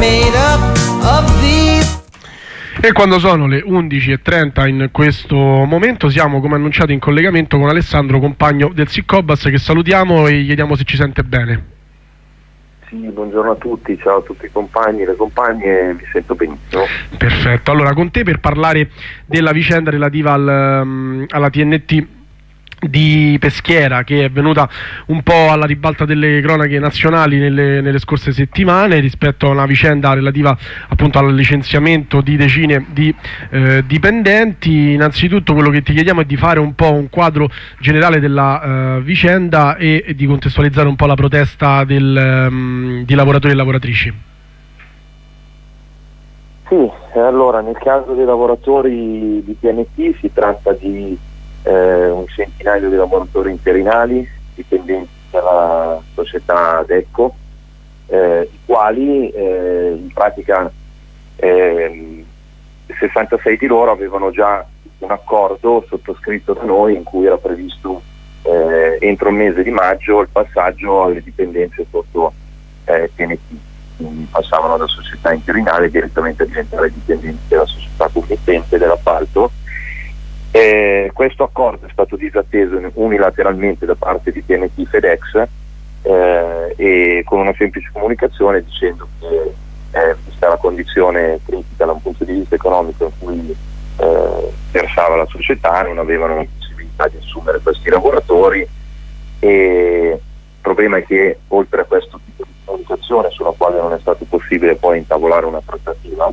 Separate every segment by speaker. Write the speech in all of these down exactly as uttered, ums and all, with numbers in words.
Speaker 1: made up of these.
Speaker 2: E quando sono le undici e trenta in questo momento siamo, come annunciato, in collegamento con Alessandro, compagno del Siccobas, che salutiamo e gli chiediamo se ci sente bene.
Speaker 3: Sì, buongiorno a tutti, ciao a tutti i compagni e le compagne, vi sento benissimo.
Speaker 2: Perfetto, allora con te per parlare della vicenda relativa al, um, alla T N T di Peschiera, che è venuta un po' alla ribalta delle cronache nazionali nelle, nelle scorse settimane rispetto a una vicenda relativa appunto al licenziamento di decine di eh, dipendenti. Innanzitutto quello che ti chiediamo è di fare un po' un quadro generale della eh, vicenda e, e di contestualizzare un po' la protesta del, um, di lavoratori e lavoratrici.
Speaker 3: Sì, allora nel caso dei lavoratori di T N T si tratta di Eh, un centinaio di lavoratori interinali dipendenti dalla società Adecco, eh, i quali eh, in pratica eh, sessantasei di loro avevano già un accordo sottoscritto da noi in cui era previsto eh, entro il mese di maggio il passaggio alle dipendenze sotto eh, T N T, quindi passavano da società interinale direttamente a diventare dipendenti della società committente dell'appalto. Eh, questo accordo è stato disatteso unilateralmente da parte di T N T FedEx eh, e con una semplice comunicazione dicendo che eh, questa è la condizione critica da un punto di vista economico in cui eh, versava la società, non avevano la possibilità di assumere questi lavoratori, e il problema è che oltre a questo tipo di comunicazione, sulla quale non è stato possibile poi intavolare una trattativa,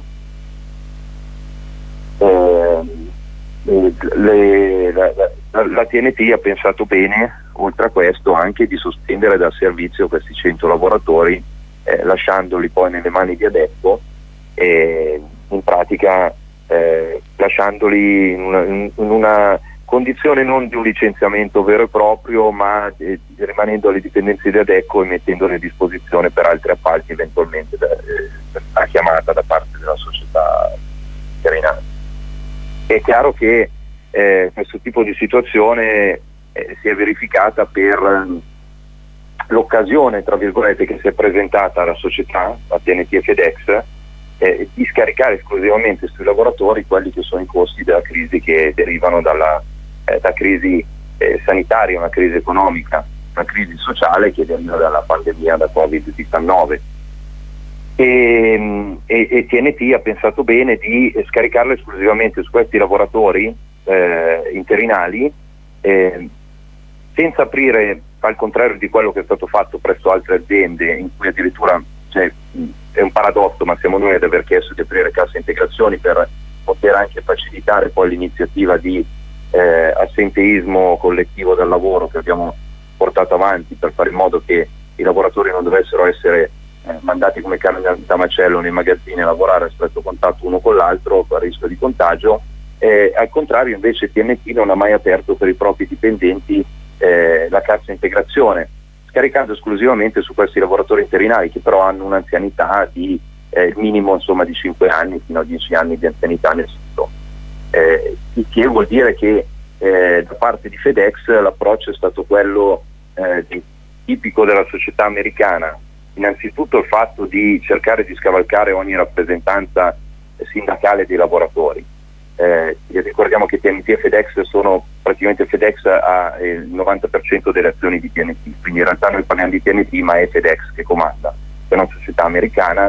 Speaker 3: eh, Le, la, la, la T N T ha pensato bene, oltre a questo, anche di sospendere dal servizio questi cento lavoratori, eh, lasciandoli poi nelle mani di Adecco, e in pratica eh, lasciandoli in una, in, in una condizione non di un licenziamento vero e proprio, ma eh, rimanendo alle dipendenze di Adecco e mettendoli a disposizione per altri appalti eventualmente da, eh, a chiamata da parte della società interinale. È chiaro che eh, questo tipo di situazione eh, si è verificata per l'occasione, tra virgolette, che si è presentata alla società, a T N T e FedEx, eh, di scaricare esclusivamente sui lavoratori quelli che sono i costi della crisi che derivano dalla eh, da crisi eh, sanitaria, una crisi economica, una crisi sociale che deriva dalla pandemia da covid diciannove. E, e, e T N T ha pensato bene di scaricarlo esclusivamente su questi lavoratori eh, interinali, eh, senza aprire, al contrario di quello che è stato fatto presso altre aziende, in cui addirittura, cioè, è un paradosso, ma siamo noi ad aver chiesto di aprire cassa integrazioni per poter anche facilitare poi l'iniziativa di eh, assenteismo collettivo del lavoro che abbiamo portato avanti per fare in modo che i lavoratori non dovessero essere Eh, mandati come carne da macello nei magazzini a lavorare a stretto contatto uno con l'altro a rischio di contagio. Eh, al contrario invece T N T non ha mai aperto per i propri dipendenti eh, la cassa integrazione, scaricando esclusivamente su questi lavoratori interinali che però hanno un'anzianità di eh, minimo insomma di cinque anni fino a dieci anni di anzianità nel sito, eh, il che vuol dire che eh, da parte di FedEx l'approccio è stato quello eh, di, tipico della società americana. Innanzitutto il fatto di cercare di scavalcare ogni rappresentanza sindacale dei lavoratori. Eh, ricordiamo che T N T e FedEx sono praticamente, FedEx ha il novanta per cento delle azioni di T N T, quindi in realtà noi parliamo di T N T ma è FedEx che comanda, è una società americana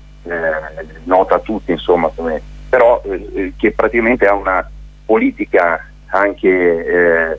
Speaker 3: eh, nota a tutti insomma, come, però eh, che praticamente ha una politica anche eh,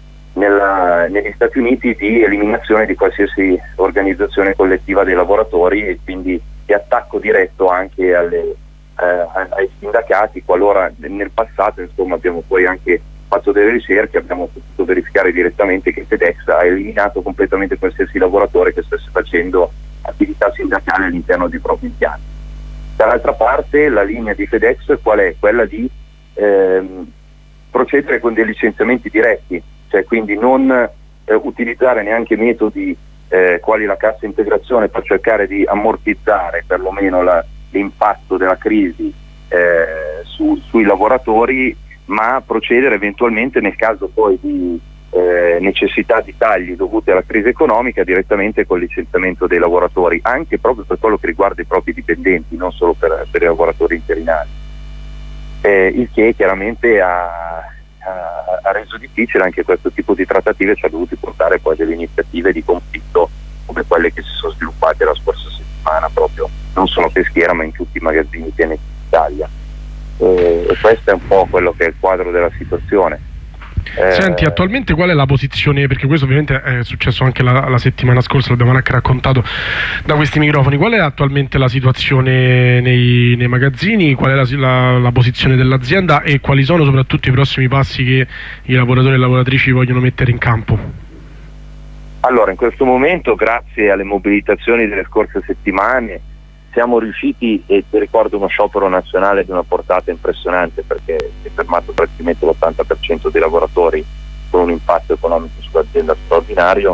Speaker 3: Nella, negli Stati Uniti di eliminazione di qualsiasi organizzazione collettiva dei lavoratori e quindi di attacco diretto anche alle, eh, ai sindacati, qualora nel passato insomma abbiamo poi anche fatto delle ricerche, abbiamo potuto verificare direttamente che FedEx ha eliminato completamente qualsiasi lavoratore che stesse facendo attività sindacale all'interno dei propri impianti. Dall'altra parte la linea di FedEx qual è? Quella di ehm, procedere con dei licenziamenti diretti, cioè quindi non eh, utilizzare neanche metodi eh, quali la cassa integrazione per cercare di ammortizzare perlomeno la, l'impatto della crisi eh, su, sui lavoratori, ma procedere eventualmente nel caso poi di, eh, eh, necessità di tagli dovuti alla crisi economica direttamente col licenziamento dei lavoratori, anche proprio per quello che riguarda i propri dipendenti, non solo per, per i lavoratori interinali, eh, il che chiaramente ha, ha, ha reso difficile anche questo tipo di trattative, ci ha dovuto portare poi delle iniziative di conflitto come quelle che si sono sviluppate la scorsa settimana proprio non solo a Peschiera ma in tutti i magazzini T N T d'Italia, eh, e questo è un po' quello che è il quadro della situazione. Eh,
Speaker 2: Senti, attualmente qual è la posizione, perché questo ovviamente è successo anche la, la settimana scorsa, l'abbiamo anche raccontato da questi microfoni, qual è attualmente la situazione nei, nei magazzini, qual è la, la, la posizione dell'azienda e quali sono soprattutto i prossimi passi che i lavoratori e le lavoratrici vogliono mettere in campo?
Speaker 3: Allora, in questo momento, grazie alle mobilitazioni delle scorse settimane, siamo riusciti, e ti ricordo uno sciopero nazionale di una portata impressionante perché si è fermato praticamente l'ottanta per cento dei lavoratori con un impatto economico sull'azienda straordinario,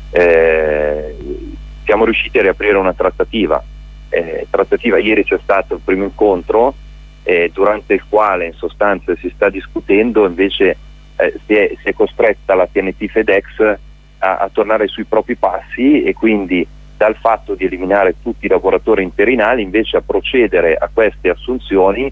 Speaker 3: eh, siamo riusciti a riaprire una trattativa. Eh, trattativa ieri c'è stato il primo incontro eh, durante il quale in sostanza si sta discutendo, invece eh, si, è, si è costretta la T N T FedEx a, a tornare sui propri passi e quindi dal fatto di eliminare tutti i lavoratori interinali invece a procedere a queste assunzioni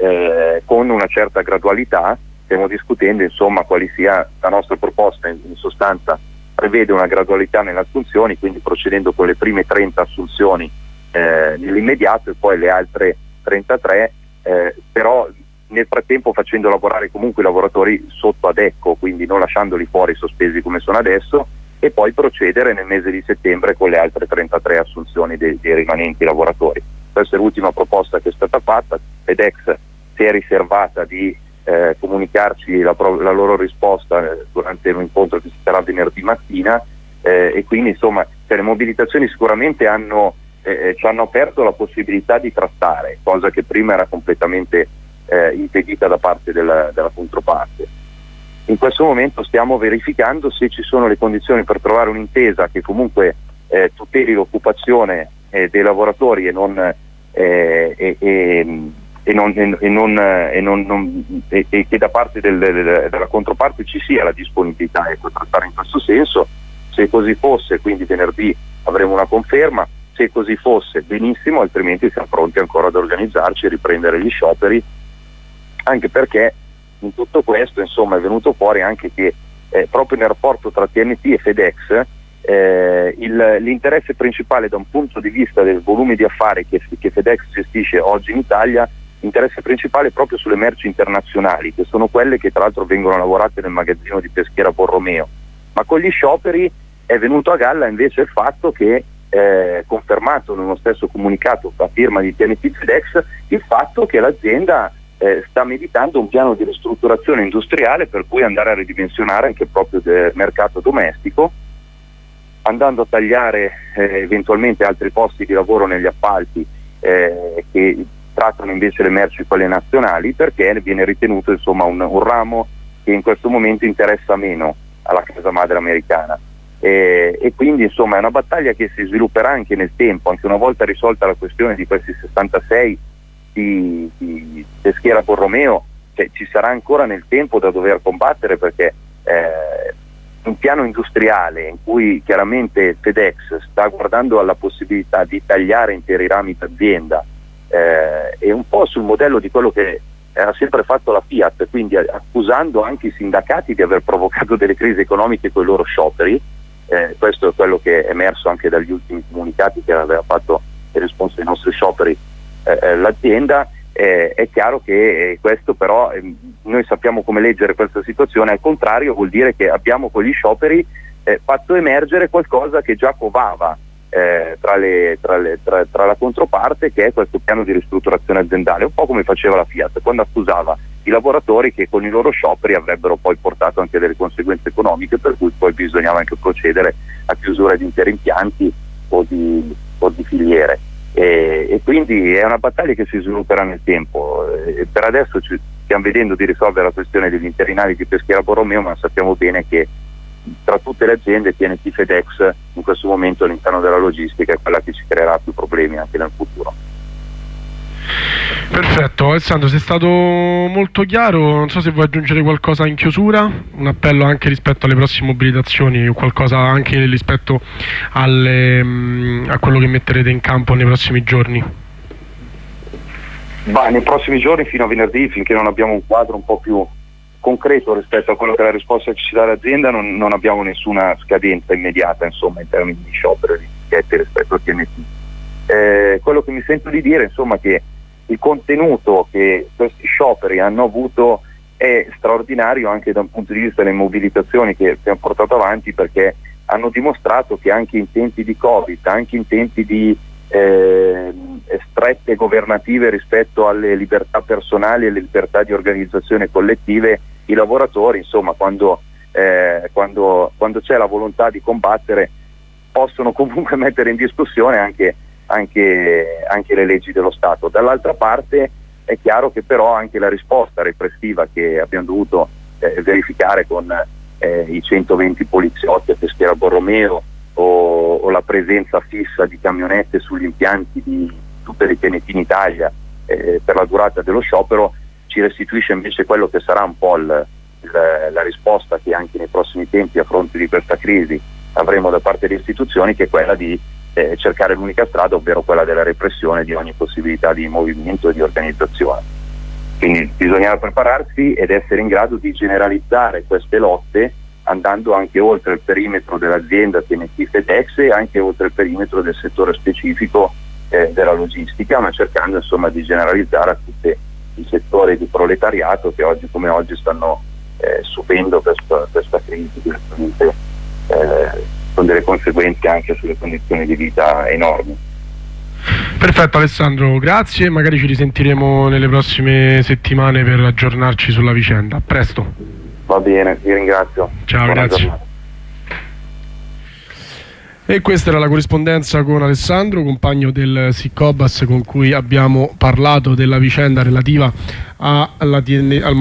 Speaker 3: eh, con una certa gradualità. Stiamo discutendo insomma quali sia la nostra proposta, in, in sostanza prevede una gradualità nelle assunzioni, quindi procedendo con le prime trenta assunzioni eh, nell'immediato e poi le altre trentatré, eh, però nel frattempo facendo lavorare comunque i lavoratori sotto adecco, quindi non lasciandoli fuori sospesi come sono adesso, e poi procedere nel mese di settembre con le altre trentatré assunzioni dei, dei rimanenti lavoratori. Questa è l'ultima proposta che è stata fatta. FedEx si è riservata di eh, comunicarci la, la loro risposta eh, durante un incontro che si terrà venerdì mattina eh, e quindi insomma cioè, le mobilitazioni sicuramente hanno, eh, ci hanno aperto la possibilità di trattare, cosa che prima era completamente eh, impedita da parte della, della controparte. In questo momento stiamo verificando se ci sono le condizioni per trovare un'intesa che comunque eh, tuteli l'occupazione eh, dei lavoratori e non, eh, e, e, e, non, e, non, e, non, non, e, e che da parte del, del, della controparte ci sia la disponibilità ecco, a trattare in questo senso. Se così fosse, quindi venerdì avremo una conferma, se così fosse benissimo, altrimenti siamo pronti ancora ad organizzarci e riprendere gli scioperi, anche perché in tutto questo insomma è venuto fuori anche che eh, proprio nel rapporto tra T N T e FedEx eh, il, l'interesse principale da un punto di vista del volume di affari che, che FedEx gestisce oggi in Italia, l'interesse principale è proprio sulle merci internazionali, che sono quelle che tra l'altro vengono lavorate nel magazzino di Peschiera Borromeo, ma con gli scioperi è venuto a galla invece il fatto che eh, confermato in uno stesso comunicato a firma di T N T FedEx il fatto che l'azienda Eh, sta meditando un piano di ristrutturazione industriale per cui andare a ridimensionare anche proprio del mercato domestico, andando a tagliare eh, eventualmente altri posti di lavoro negli appalti eh, che trattano invece le merci quelle nazionali, perché viene ritenuto insomma un, un ramo che in questo momento interessa meno alla casa madre americana. E, e quindi insomma è una battaglia che si svilupperà anche nel tempo, anche una volta risolta la questione di questi sessantasei di, di Peschiera Borromeo, cioè, ci sarà ancora nel tempo da dover combattere, perché eh, un piano industriale in cui chiaramente FedEx sta guardando alla possibilità di tagliare interi rami d'azienda eh, e un po' sul modello di quello che ha sempre fatto la Fiat, quindi accusando anche i sindacati di aver provocato delle crisi economiche con i loro scioperi. Eh, questo è quello che è emerso anche dagli ultimi comunicati che aveva fatto in risposta ai nostri scioperi eh, l'azienda. Eh, è chiaro che eh, questo però eh, noi sappiamo come leggere questa situazione, al contrario vuol dire che abbiamo con gli scioperi eh, fatto emergere qualcosa che già covava eh, tra, le, tra, le, tra, tra la controparte, che è questo piano di ristrutturazione aziendale, un po' come faceva la Fiat quando accusava i lavoratori che con i loro scioperi avrebbero poi portato anche delle conseguenze economiche, per cui poi bisognava anche procedere a chiusura di interi impianti o di, o di filiere. E, e quindi è una battaglia che si svilupperà nel tempo. E per adesso ci stiamo vedendo di risolvere la questione degli interinali di Peschiera Borromeo, ma sappiamo bene che tra tutte le aziende T N T FedEx in questo momento all'interno della logistica è quella che ci creerà più problemi anche nel futuro.
Speaker 2: Perfetto, Alessandro, sei stato molto chiaro, non so se vuoi aggiungere qualcosa in chiusura, un appello anche rispetto alle prossime mobilitazioni o qualcosa anche rispetto alle, a quello che metterete in campo nei prossimi giorni.
Speaker 3: Bah, nei prossimi giorni fino a venerdì, finché non abbiamo un quadro un po' più concreto rispetto a quello che è la risposta che ci dà l'azienda, non, non abbiamo nessuna scadenza immediata, insomma, in termini di sciopero e di etichette rispetto al T N T. Eh, quello che mi sento di dire, insomma, che il contenuto che questi scioperi hanno avuto è straordinario anche da un punto di vista delle mobilitazioni che abbiamo portato avanti, perché hanno dimostrato che anche in tempi di Covid, anche in tempi di eh, strette governative rispetto alle libertà personali e alle libertà di organizzazione collettive, i lavoratori, insomma, quando, eh, quando, quando c'è la volontà di combattere, possono comunque mettere in discussione anche, anche, anche le leggi dello Stato. Dall'altra parte è chiaro che però anche la risposta repressiva che abbiamo dovuto eh, verificare con eh, i centoventi poliziotti a Peschiera Borromeo o, o la presenza fissa di camionette sugli impianti di tutte le T N T in Italia eh, per la durata dello sciopero, ci restituisce invece quello che sarà un po' il, il, la risposta che anche nei prossimi tempi, a fronte di questa crisi, avremo da parte delle istituzioni, che è quella di eh, cercare l'unica strada, ovvero quella della repressione di ogni possibilità di movimento e di organizzazione. Quindi bisognerà prepararsi ed essere in grado di generalizzare queste lotte, andando anche oltre il perimetro dell'azienda T N T FedEx e anche oltre il perimetro del settore specifico eh, della logistica, ma cercando, insomma, di generalizzare a tutti i settori di proletariato che oggi come oggi stanno eh, subendo questa, questa crisi direttamente, eh, con delle conseguenze anche sulle condizioni di vita enormi.
Speaker 2: Perfetto Alessandro, grazie, magari ci risentiremo nelle prossime settimane per aggiornarci sulla vicenda. A presto.
Speaker 3: Va bene, vi ringrazio.
Speaker 2: Ciao,
Speaker 3: Buona
Speaker 2: grazie.
Speaker 3: giornata.
Speaker 2: E questa era la corrispondenza con Alessandro, compagno del Sicobas, con cui abbiamo parlato della vicenda relativa alla, al